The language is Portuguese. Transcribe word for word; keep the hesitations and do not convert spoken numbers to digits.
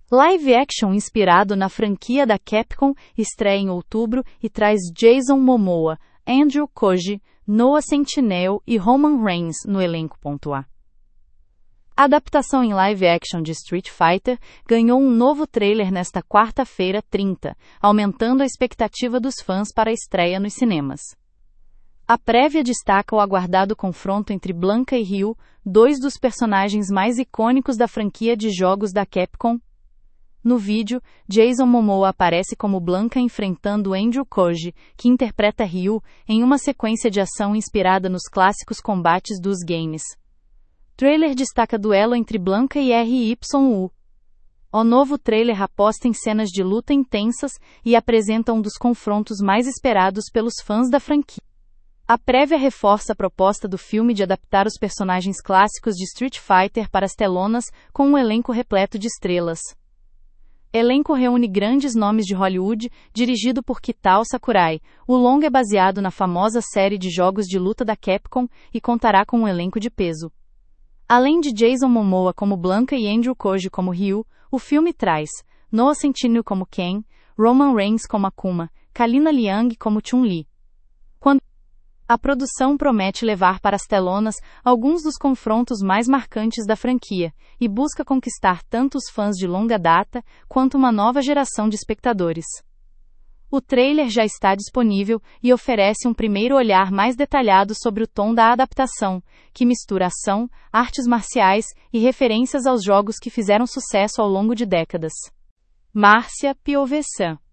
Live action inspirado na franquia da Capcom estreia em outubro e traz Jason Momoa, Andrew Koji, Noah Centineo e Roman Reigns no elenco. A adaptação em live action de Street Fighter ganhou um novo trailer nesta quarta-feira, trinta, aumentando a expectativa dos fãs para a estreia nos cinemas. A prévia destaca o aguardado confronto entre Blanka e Ryu, dois dos personagens mais icônicos da franquia de jogos da Capcom. No vídeo, Jason Momoa aparece como Blanka enfrentando Andrew Koji, que interpreta Ryu, em uma sequência de ação inspirada nos clássicos combates dos games. Trailer destaca duelo entre Blanka e R Y U. O novo trailer aposta em cenas de luta intensas e apresenta um dos confrontos mais esperados pelos fãs da franquia. A prévia reforça a proposta do filme de adaptar os personagens clássicos de Street Fighter para as telonas com um elenco repleto de estrelas. Elenco reúne grandes nomes de Hollywood, dirigido por Kitao Sakurai. O longa é baseado na famosa série de jogos de luta da Capcom e contará com um elenco de peso. Além de Jason Momoa como Blanka e Andrew Koji como Ryu, o filme traz Noah Centineo como Ken, Roman Reigns como Akuma, Kalina Liang como Chun-Li. Quando a produção promete levar para as telonas alguns dos confrontos mais marcantes da franquia e busca conquistar tanto os fãs de longa data quanto uma nova geração de espectadores. O trailer já está disponível e oferece um primeiro olhar mais detalhado sobre o tom da adaptação, que mistura ação, artes marciais e referências aos jogos que fizeram sucesso ao longo de décadas. Márcia Piovesan